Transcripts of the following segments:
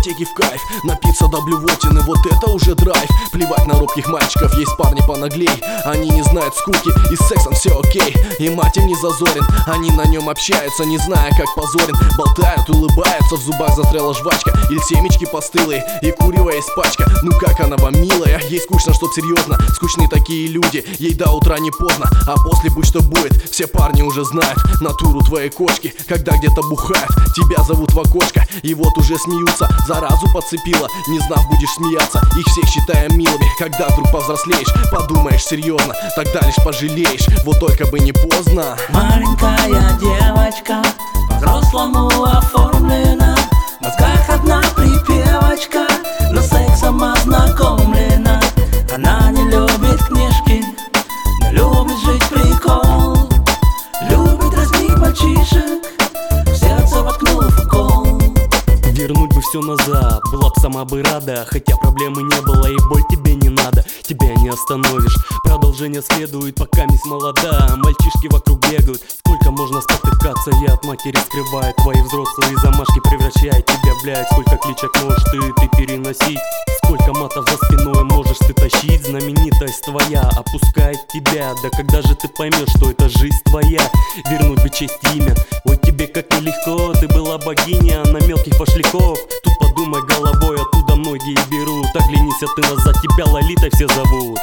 дискотеке в кайф, напиться до блювотины, вот это уже драйв. Плевать на робких мальчиков, есть парни понаглей. Они не знают скуки, и с сексом все окей. И мать им не зазорен, они на нем общаются, не зная как позорен. Болтают, улыбаются, в зубах застряла жвачка или семечки постылые, и курево есть пачка. Ну как она вам, милая? Ей скучно, чтоб серьезно. Скучны такие люди, ей до утра не поздно. А после будь что будет, все парни уже знают натуру твоей кошки. Когда где-то бухают, тебя зовут в окошко, и вот уже смеются, заразу подцепила. Не знав, будешь смеяться, их всех считаем милыми. Когда вдруг повзрослеешь, подумаешь серьезно, тогда лишь пожалеешь, вот только бы не поздно. Маленькая девочка, по-взрослому оформлена, в мозгах одна припевочка, но сексом ознакомлена. Она не любит книжки, но любит жить прикол, любит дразнить мальчишек, в сердце воткнув укол. Вернуть бы все назад, была б сама бы рада, хотя проблемы не было и боль тебе не надо. Тебя не остановишь, продолжение следует, пока мисс молода. Мальчишки вокруг бегают, сколько можно спотыкаться, я от матери скрываю твои взрослые замашки, превращает тебя, блядь. Сколько кличек можешь ты переносить, сколько матов за спиной можешь ты тащить. Знаменитость твоя опускает тебя, да когда же ты поймешь, что это жизнь твоя? Вернуть бы честь и имя, ой тебе как нелегко, ты была богиня на мелких пошляков. Тут подумай головой, оттуда многие берут. Оглянись, а ты назад, тебя Лолитой все зовут.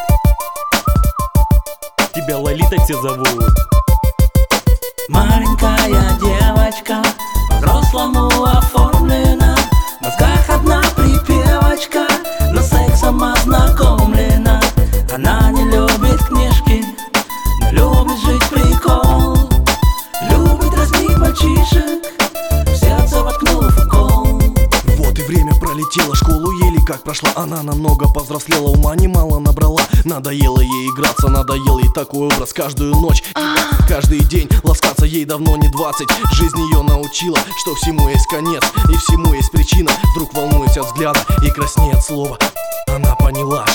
Тебя Лолитой все зовут. Маленькая девочка, по-взрослому оформлена, в мозгах одна припевочка, но сексом ознакомлена. Она не любит книжки, но любит жить прикол, любит дразнить мальчишек, в сердце воткнув укол. Вот и время пролетело, школу еле как прошла. Она намного повзрослела, ума немало набрала. Надоело ей играться, надоел ей такой образ каждую ночь, каждый день. Ласкаться ей давно не 20. Жизнь ее научила, что всему есть конец и всему есть причина. Вдруг волнуясь от взгляда и краснеет от слова, она поняла,